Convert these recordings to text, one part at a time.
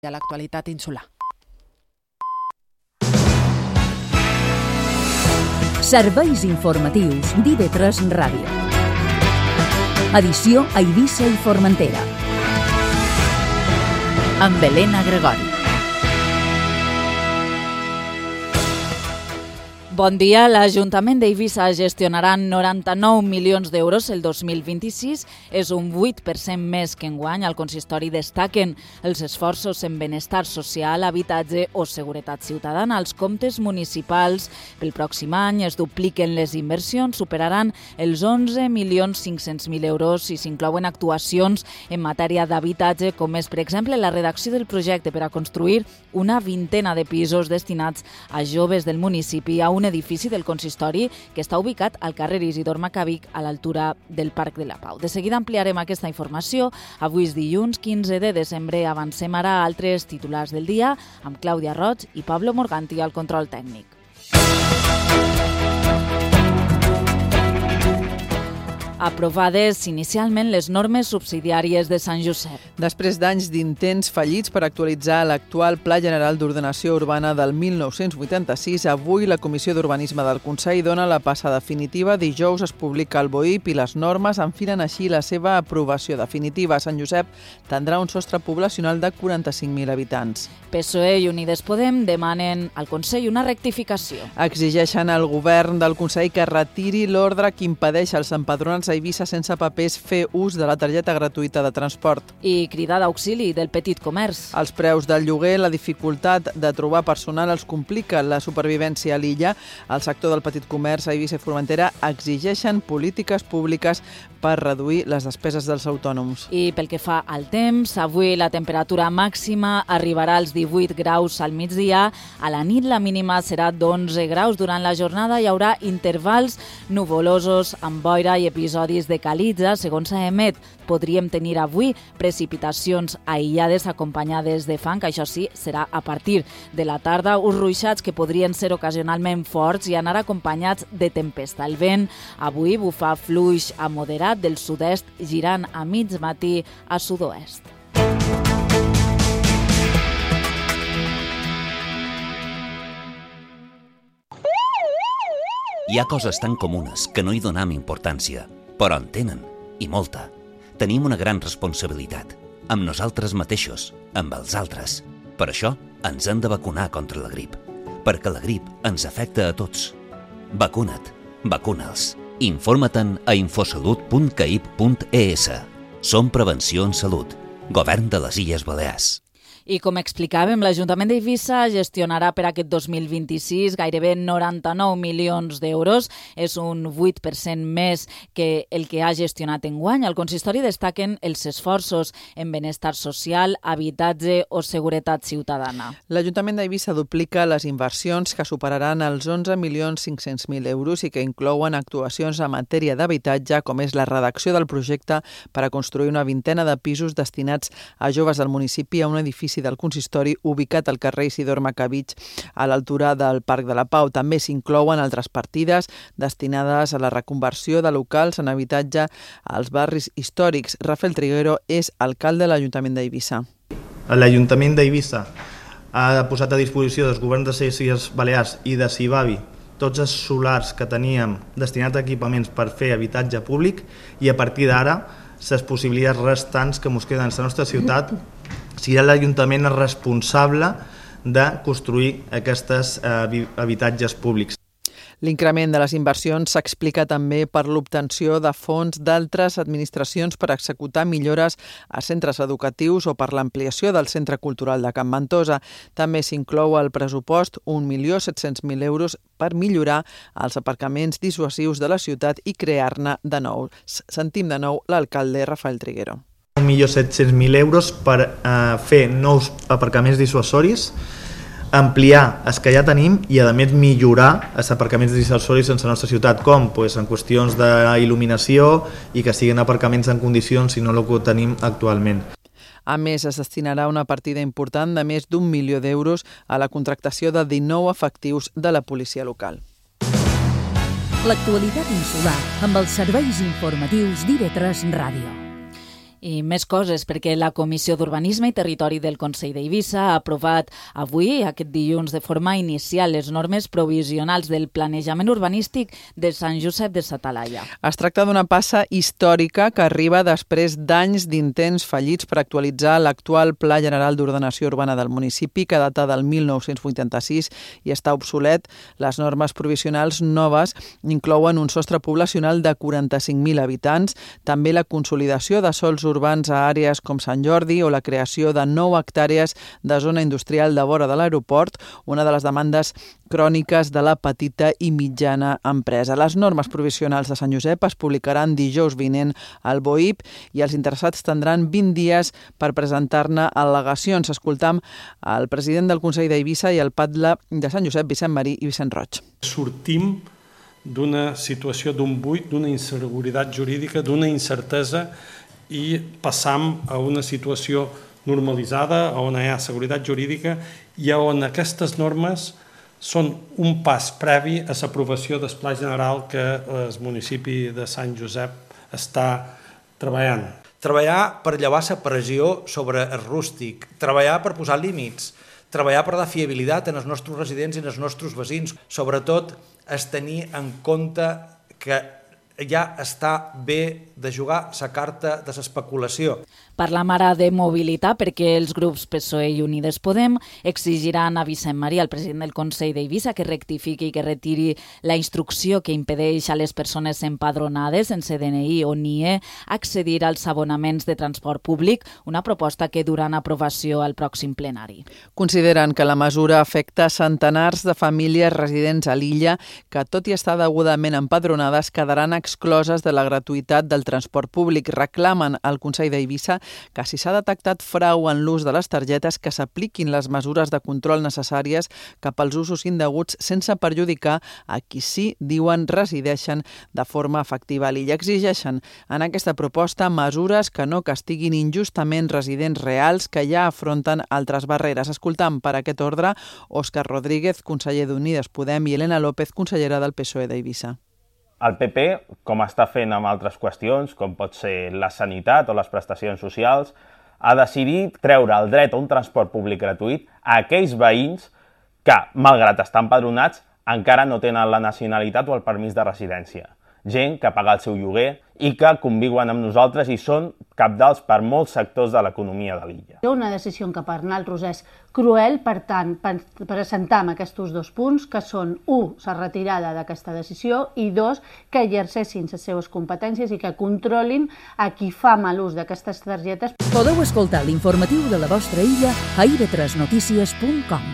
a l'actualitat insular. Serveis informatius d'IV3 Ràdio. Edició a Eivissa i Formentera. Amb Helena Gregori. Bon dia. L'Ajuntament d'Eivissa gestionarà 99 milions d'euros el 2026. És un 8% més que enguany. Al consistori destaquen els esforços en benestar social, habitatge o seguretat ciutadana. Els comptes municipals pel pròxim any es dupliquen les inversions, superaran els 11.500.000 euros i s'inclouen actuacions en matèria d'habitatge, com és, per exemple, la redacció del projecte per a construir una vintena de pisos destinats a joves del municipi a un edifici del consistori que està ubicat al carrer Isidor Macavic, a l'altura del Parc de la Pau. De seguida ampliarem aquesta informació. Avui és dilluns 15 de desembre. Avancem ara a altres titulars del dia amb Clàudia Roig i Pablo Morganti al control tècnic. Aprovades inicialment les normes subsidiàries de Sant Josep. Després d'anys d'intents fallits per actualitzar l'actual Pla General d'Ordenació Urbana del 1986, avui la Comissió d'Urbanisme del Consell dona la passa definitiva. Dijous es publica el BOIP i les normes enfilen així la seva aprovació definitiva. Sant Josep tindrà un sostre poblacional de 45.000 habitants. PSOE i Unides Podem demanen al Consell una rectificació. Exigeixen al govern del Consell que retiri l'ordre que impedeix als empadronats a Eivissa sense papers fer ús de la targeta gratuïta de transport. I cridar d'auxili del petit comerç. Els preus del lloguer, la dificultat de trobar personal els complica la supervivència a l'illa. El sector del petit comerç a Eivissa i Formentera exigeixen polítiques públiques per reduir les despeses dels autònoms. I pel que fa al temps, avui la temperatura màxima arribarà als 18 graus al migdia. A la nit la mínima serà d'11 graus. Durant la jornada hi haurà intervals nuvolosos amb boira i episodis de calitza. Segons AEMET, podríem tenir avui precipitacions aïllades acompanyades de fang. Això sí, serà a partir de la tarda. Uns ruixats que podrien ser ocasionalment forts i anar acompanyats de tempesta. El vent avui bufa fluix a moderat del sud-est, girant a mig matí a sud-oest. Hi ha coses tan comunes que no hi donem importància, però en tenen, i molta. Tenim una gran responsabilitat, amb nosaltres mateixos, amb els altres. Per això ens hem de vacunar contra la grip, perquè la grip ens afecta a tots. Vacuna't, vacuna'ls. Informa-te'n a infosalut.caip.es. Som Prevenció en Salut, Govern de les Illes Balears. I com explicàvem, l'Ajuntament d'Eivissa gestionarà per aquest 2026 gairebé 99 milions d'euros. És un 8% més que el que ha gestionat enguany. Al consistori destaquen els esforços en benestar social, habitatge o seguretat ciutadana. L'Ajuntament d'Eivissa duplica les inversions que superaran els 11.500.000 euros i que inclouen actuacions en matèria d'habitatge, com és la redacció del projecte per a construir una vintena de pisos destinats a joves del municipi a un edifici del consistori ubicat al carrer Isidor Macavic a l'altura del Parc de la Pau. També s'inclouen altres partides destinades a la reconversió de locals en habitatge als barris històrics. Rafael Triguero és alcalde de l'Ajuntament d'Eivissa. L'Ajuntament d'Eivissa ha posat a disposició dels governs de les Illes Balears i de Sibavi tots els solars que teníem destinats a equipaments per fer habitatge públic i a partir d'ara les possibilitats restants que ens queden a la nostra ciutat serà l'Ajuntament el responsable de construir aquests habitatges públics. L'increment de les inversions s'explica també per l'obtenció de fons d'altres administracions per executar millores a centres educatius o per l'ampliació del Centre Cultural de Can Ventosa. També s'inclou al pressupost 1.700.000 euros per millorar els aparcaments dissuasius de la ciutat i crear-ne de nous. Sentim de nou l'alcalde Rafael Triguero. 1.700.000 euros per fer nous aparcaments dissuasoris, ampliar els que ja tenim i a més millorar els aparcaments dissuasoris en la nostra ciutat, com en qüestions d'il·luminació i que siguin aparcaments en condicions si no el que tenim actualment. A més, es destinarà una partida important de més d'1 milió d'euros a la contractació de 19 efectius de la policia local. L'actualitat insular amb els serveis informatius d'IV3 Ràdio. I més coses, perquè la Comissió d'Urbanisme i Territori del Consell d'Eivissa ha aprovat avui, aquest dilluns, de forma inicial, les normes provisionals del planejament urbanístic de Sant Josep de sa Talaia. Es tracta d'una passa històrica que arriba després d'anys d'intents fallits per actualitzar l'actual Pla General d'Ordenació Urbana del municipi, que data del 1986 i està obsolet. Les normes provisionals noves inclouen un sostre poblacional de 45.000 habitants, també la consolidació de sols urbans a àrees com Sant Jordi o la creació de 9 hectàrees de zona industrial de vora de l'aeroport, una de les demandes cròniques de la petita i mitjana empresa. Les normes provisionals de Sant Josep es publicaran dijous vinent al BOIP i els interessats tindran 20 dies per presentar-ne al·legacions. Escoltam el president del Consell d'Eivissa i el PATLA de Sant Josep, Vicent Marí i Vicent Roig. Sortim d'una situació d'un buit, d'una inseguretat jurídica, d'una incertesa i passam a una situació normalitzada on hi ha seguretat jurídica i on aquestes normes són un pas previ a l'aprovació del Pla General que el municipi de Sant Josep està treballant. Treballar per llevar la pressió sobre el rústic, treballar per posar límits, treballar per la fiabilitat en els nostres residents i en els nostres veïns. Sobretot, és tenir en compte que ja està bé de jugar la carta de l'especulació. Parlam ara de mobilitat perquè els grups PSOE i Unides Podem exigiran a Vicent Marí, el president del Consell d'Eivissa, que rectifiqui i que retiri la instrucció que impedeix a les persones empadronades sense DNI o NIE accedir als abonaments de transport públic, una proposta que durà aprovació al pròxim plenari. Consideren que la mesura afecta centenars de famílies residents a l'illa que, tot i estar degudament empadronades, quedaran excloses de la gratuïtat del transport públic. Reclamen al Consell d'Eivissa que si s'ha detectat frau en l'ús de les targetes, que s'apliquin les mesures de control necessàries cap als usos indeguts sense perjudicar a qui sí, diuen, resideixen de forma efectiva a l'illa. Exigeixen en aquesta proposta mesures que no castiguin injustament residents reals que ja afronten altres barreres. Escoltam per aquest ordre Òscar Rodríguez, conseller d'Unides Podem, i Elena López, consellera del PSOE d'Eivissa. El PP, com està fent amb altres qüestions, com pot ser la sanitat o les prestacions socials, ha decidit treure el dret a un transport públic gratuït a aquells veïns que, malgrat estar empadronats, encara no tenen la nacionalitat o el permís de residència. Gent que paga el seu lloguer i que conviuen amb nosaltres i són cabdals per molts sectors de l'economia de l'illa. Una decisió que per nosaltres és cruel, per tant, presentam aquests dos punts, que són, 1, la retirada d'aquesta decisió i 2, que exerceixin les seves competències i que controlin a qui fa mal ús d'aquestes targetes. Podeu escoltar l'informatiu de la vostra illa a ib3notícies.com.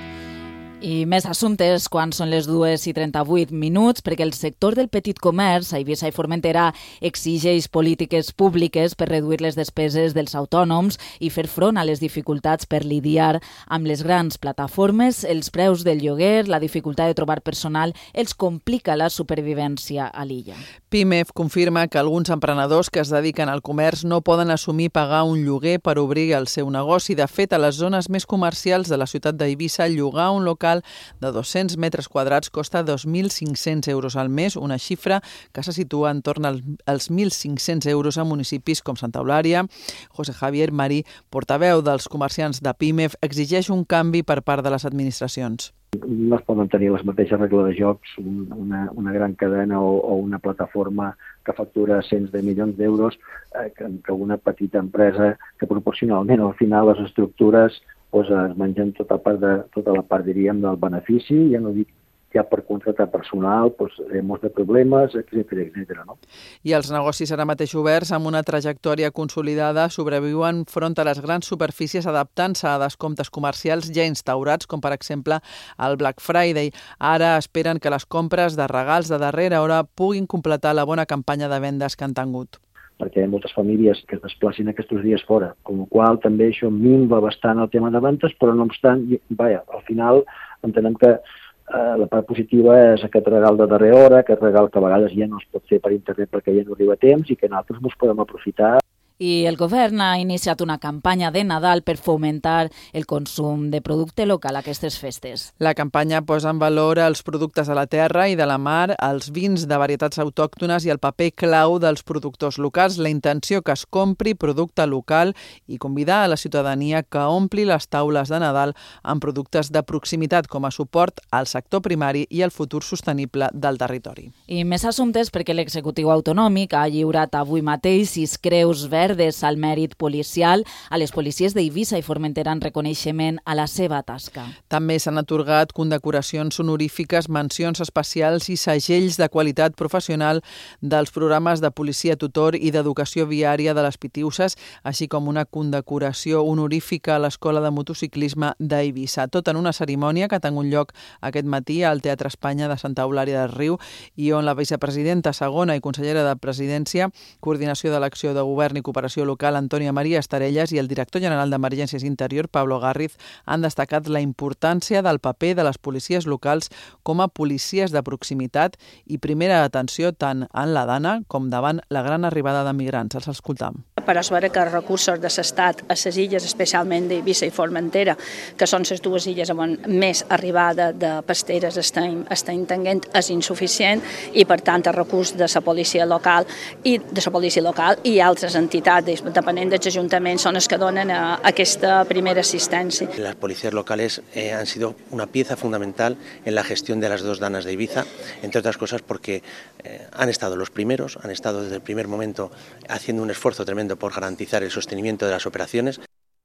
I més assumptes quan són les 2:38, perquè el sector del petit comerç, a Eivissa i Formentera, exigeix polítiques públiques per reduir les despeses dels autònoms i fer front a les dificultats per lidiar amb les grans plataformes. Els preus del lloguer, la dificultat de trobar personal, els complica la supervivència a l'illa. PIMEF confirma que alguns emprenedors que es dediquen al comerç no poden assumir pagar un lloguer per obrir el seu negoci. De fet, a les zones més comercials de la ciutat d'Eivissa, llogar un local de 200 metres quadrats costa 2.500 euros al mes, una xifra que se situa en torn als 1.500 euros a municipis com Santa Eulària. José Javier Marí, portaveu dels comerciants de PIMEF, exigeix un canvi per part de les administracions. No es poden tenir les mateixes regles de jocs una gran cadena o una plataforma que factura cents de milions d'euros que una petita empresa que proporcionalment al final les estructures es mengen tota la part, diríem, del benefici, ja no dic ja per contractar personal, molts de problemes, etcètera, no? I els negocis ara mateix oberts amb una trajectòria consolidada sobreviuen front a les grans superfícies adaptant-se a descomptes comercials ja instaurats, com per exemple el Black Friday. Ara esperen que les compres de regals de darrera hora puguin completar la bona campanya de vendes que han tingut. Perquè hi ha moltes famílies que es desplacin aquests dies fora, amb la qual també això minva bastant el tema de ventes, però no obstant, al final entenem que la part positiva és aquest regal de darrera hora, aquest regal que a vegades ja no es pot fer per internet perquè ja no arriba a temps i que nosaltres ens podem aprofitar. I el govern ha iniciat una campanya de Nadal per fomentar el consum de producte local a aquestes festes. La campanya posa en valor els productes de la terra i de la mar, els vins de varietats autòctones i el paper clau dels productors locals. La intenció que es compri producte local i convidar a la ciutadania que ompli les taules de Nadal amb productes de proximitat com a suport al sector primari i al futur sostenible del territori. I més assumptes perquè l'executiu autonòmic ha lliurat avui mateix 6 creus verdes al mèrit policial a les policies d'Eivissa i Formentera en reconeixement a la seva tasca. També s'han atorgat condecoracions honorífiques, mencions especials i segells de qualitat professional dels programes de policia tutor i d'educació viària de les Pitiuses, així com una condecoració honorífica a l'Escola de Motociclisme d'Eivissa. Tot en una cerimònia que ha tingut lloc aquest matí al Teatre Espanya de Santa Eulària del Riu i on la vicepresidenta segona i consellera de Presidència, Coordinació de l'Acció de Govern i Cooperació Local, Antònia Maria Estarelles, i el director general d'Emergències Interior, Pablo Garriz, han destacat la importància del paper de les policies locals com a policies de proximitat i primera atenció tant en la dana com davant la gran arribada de migrants. Els escoltam. Per a veure que els recursos de l'Estat a les illes, especialment d'Eivissa i Formentera, que són les dues illes on més arribada de pasteres estem tenint, és insuficient i, per tant, el recurs de la policia local i altres entitats, depenent dels ajuntaments, són els que donen aquesta primera assistència. Las policías locales han sido una pieza fundamental en la gestión de las dos danas de Ibiza, entre otras cosas porque han estado los primeros, han estado desde el primer momento haciendo un esfuerzo tremendo por garantizar el sostenimiento de las operaciones.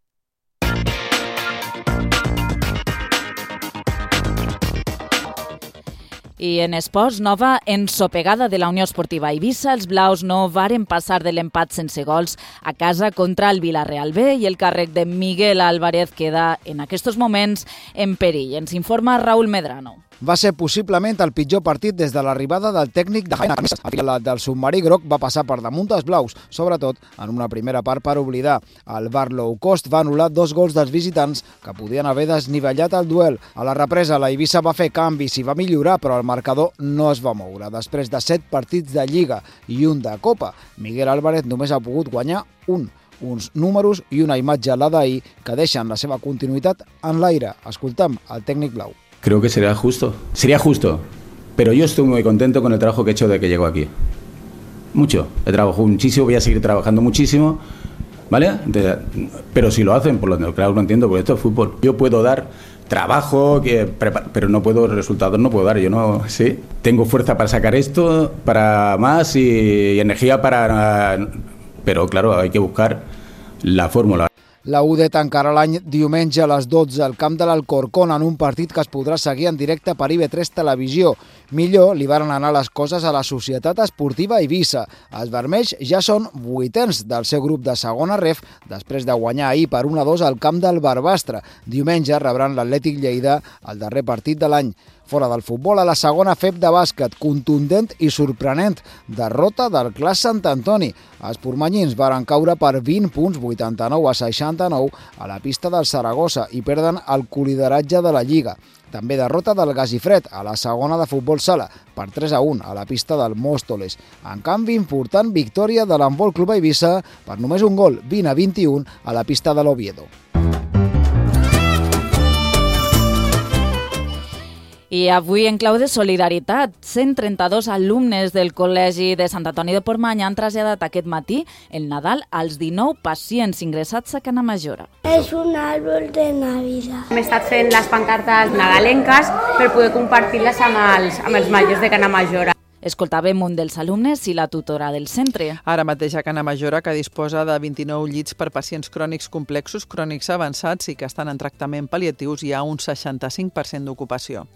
I en esports, nova ensopegada de la Unió Esportiva Eivissa. Els blaus no varen passar de l'empat sense gols a casa contra el Villarreal B i el càrrec de Miguel Álvarez queda en aquests moments en perill. Ens informa Raúl Medrano. Va ser possiblement el pitjor partit des de l'arribada del tècnic de Jaén Armesa. El del submarí groc va passar per damunt dels blaus, sobretot en una primera part per oblidar. El bar low cost va anul·lar 2 gols dels visitants que podien haver desnivellat el duel. A la represa, la Eivissa va fer canvis i va millorar, però el marcador no es va moure. Després de 7 partits de Lliga i un de Copa, Miguel Álvarez només ha pogut guanyar un. Uns números i una imatge, la d'ahir, que deixen la seva continuïtat en l'aire. Escoltem el tècnic blau. Creo que sería justo, pero yo estoy muy contento con el trabajo que he hecho desde que llego aquí. Mucho, he trabajado muchísimo, voy a seguir trabajando muchísimo, ¿vale? Pero si lo hacen, por lo tanto, claro, lo entiendo, porque esto es fútbol. Yo puedo dar trabajo, pero no puedo, resultados no puedo dar, yo no, sí. Tengo fuerza para sacar esto, para más y energía para... Pero claro, hay que buscar la fórmula. La UD tancarà l'any diumenge a les 12 al camp de l'Alcorcón en un partit que es podrà seguir en directe per IB3 Televisió. Millor li varen anar les coses a la Societat Esportiva Eivissa. Els vermells ja són 8ens del seu grup de segona ref després de guanyar ahir per 1-2 al camp del Barbastre. Diumenge rebran l'Atlètic Lleida el darrer partit de l'any. Fora del futbol, a la segona FEP de bàsquet, contundent i sorprenent, derrota del Clas Sant Antoni. Els pormanyins varen caure per 20 punts, 89-69, a la pista del Saragossa i perden el colideratge de la Lliga. També derrota del Gasifred a la segona de futbol sala, per 3-1 a la pista del Móstoles. En canvi, important victòria de l'Handbol Club Eivissa per només un gol, 20-21, a la pista de l'Oviedo. I avui, en clau de solidaritat, 132 alumnes del Col·legi de Sant Antoni de Portmany han traslladat aquest matí el Nadal als 19 pacients ingressats a Canamajora. És un àrbol de Navidad. Hem estat fent les pancartes nadalenques per poder compartir-les amb els majors de Canamajora. Escoltàvem un dels alumnes i la tutora del centre. Ara mateix a Canamajora, que disposa de 29 llits per pacients crònics complexos, crònics avançats i que estan en tractament pal·liatius, hi ha un 65% d'ocupació.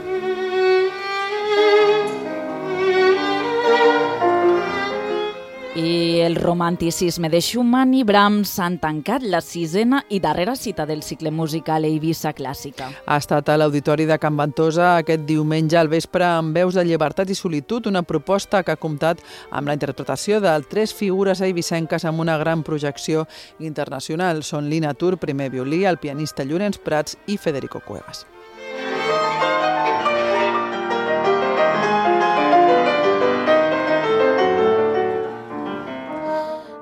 I el romanticisme de Schumann i Brahms han tancat la 6a i darrera cita del cicle musical Eivissa Clàssica. Ha estat a l'Auditori de Can Ventosa aquest diumenge al vespre amb veus de llibertat i solitud, una proposta que ha comptat amb la interpretació de 3 figures eivissenques amb una gran projecció internacional. Són Lina Tur, primer violí, el pianista Llorenç Prats i Federico Cuevas.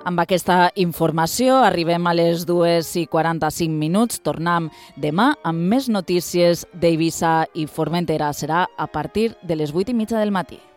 Amb aquesta informació arribem a les 2:45. Tornem demà amb més notícies d'Eivissa i Formentera. Serà a partir de les 8:30 del matí.